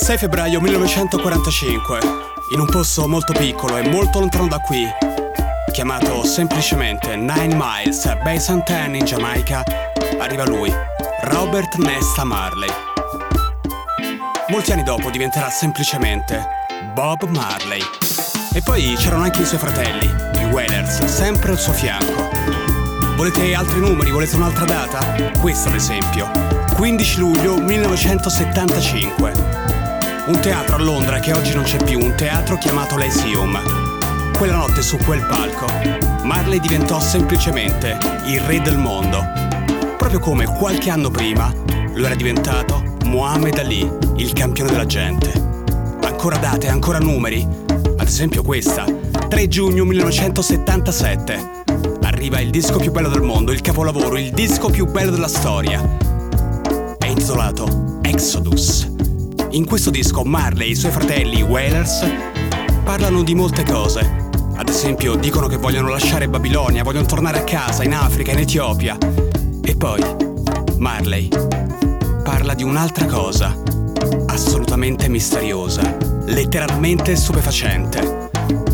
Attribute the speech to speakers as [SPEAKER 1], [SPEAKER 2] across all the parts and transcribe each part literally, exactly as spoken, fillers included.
[SPEAKER 1] sei febbraio millenovecentoquarantacinque, in un posto molto piccolo e molto lontano da qui, chiamato semplicemente Nine Miles, Bay Santan in Giamaica, arriva lui, Robert Nesta Marley. Molti anni dopo diventerà semplicemente Bob Marley. E poi c'erano anche i suoi fratelli, i Wailers, sempre al suo fianco. Volete altri numeri? Volete un'altra data? Questa ad esempio, quindici luglio millenovecentosettantacinque. Un teatro a Londra che oggi non c'è più, un teatro chiamato Lyceum. Quella notte su quel palco Marley diventò semplicemente il re del mondo, proprio come qualche anno prima lo era diventato Muhammad Ali, il campione della gente. Ancora date, ancora numeri? Ad esempio questa, tre giugno millenovecentosettantasette. Arriva il disco più bello del mondo, il capolavoro, il disco più bello della storia. È intitolato Exodus. In questo disco Marley e i suoi fratelli, i Wailers, parlano di molte cose. Ad esempio dicono che vogliono lasciare Babilonia, vogliono tornare a casa, in Africa, in Etiopia. E poi Marley parla di un'altra cosa, assolutamente misteriosa, letteralmente stupefacente.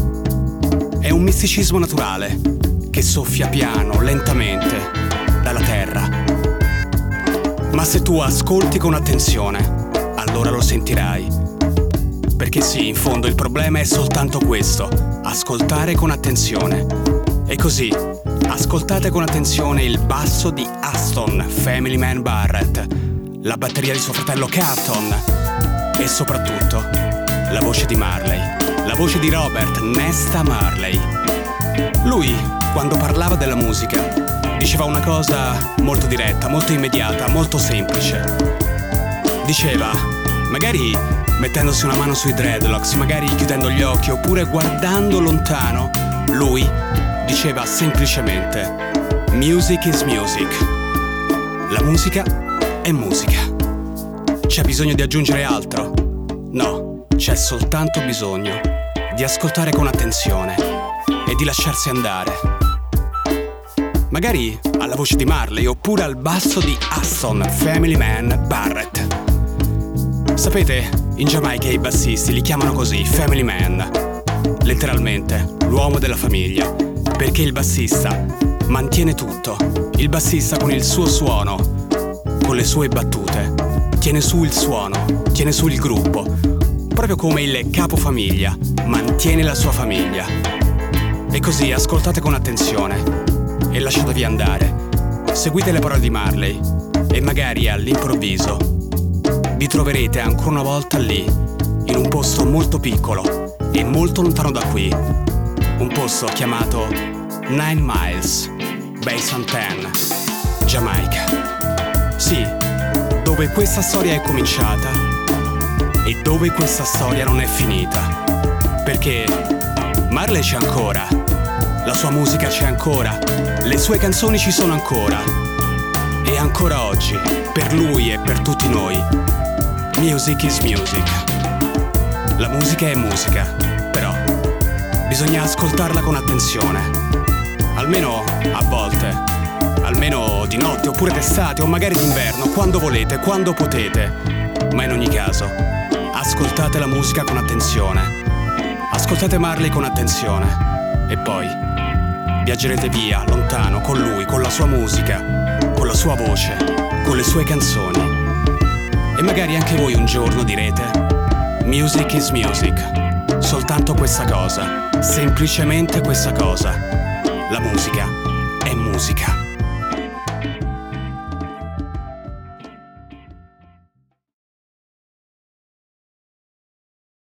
[SPEAKER 1] È un misticismo naturale che soffia piano, lentamente, dalla terra. Ma se tu ascolti con attenzione, allora lo sentirai. Perché sì, in fondo il problema è soltanto questo, ascoltare con attenzione. E così, ascoltate con attenzione il basso di Aston Family Man Barrett, la batteria di suo fratello Carlton e soprattutto la voce di Marley, la voce di Robert Nesta Marley. Lui, quando parlava della musica, diceva una cosa molto diretta, molto immediata, molto semplice. Diceva, magari mettendosi una mano sui dreadlocks, magari chiudendo gli occhi oppure guardando lontano, lui diceva semplicemente music is music. La musica è musica. C'è bisogno di aggiungere altro? No, c'è soltanto bisogno di ascoltare con attenzione e di lasciarsi andare. Magari alla voce di Marley oppure al basso di Aston Family Man Barrett. Sapete, in Giamaica i bassisti li chiamano così, Family Man, letteralmente l'uomo della famiglia, perché il bassista mantiene tutto. Il bassista con il suo suono, con le sue battute, tiene su il suono, tiene su il gruppo, proprio come il capofamiglia mantiene la sua famiglia. E così ascoltate con attenzione e lasciatevi andare. Seguite le parole di Marley e magari all'improvviso vi troverete ancora una volta lì, in un posto molto piccolo e molto lontano da qui, un posto chiamato Nine Miles, Bay Santan, Giamaica. Sì, dove questa storia è cominciata e dove questa storia non è finita. Perché Marley c'è ancora, la sua musica c'è ancora, le sue canzoni ci sono ancora. E ancora oggi, per lui e per tutti noi, music is music. La musica è musica, però bisogna ascoltarla con attenzione. Almeno a volte, almeno di notte oppure d'estate o magari d'inverno, quando volete, quando potete. Ma in ogni caso, ascoltate la musica con attenzione. Ascoltate Marley con attenzione. E poi viaggerete via, lontano, con lui, con la sua musica, con la sua voce, con le sue canzoni. E magari anche voi un giorno direte music is music. Soltanto questa cosa, semplicemente questa cosa. La musica è musica.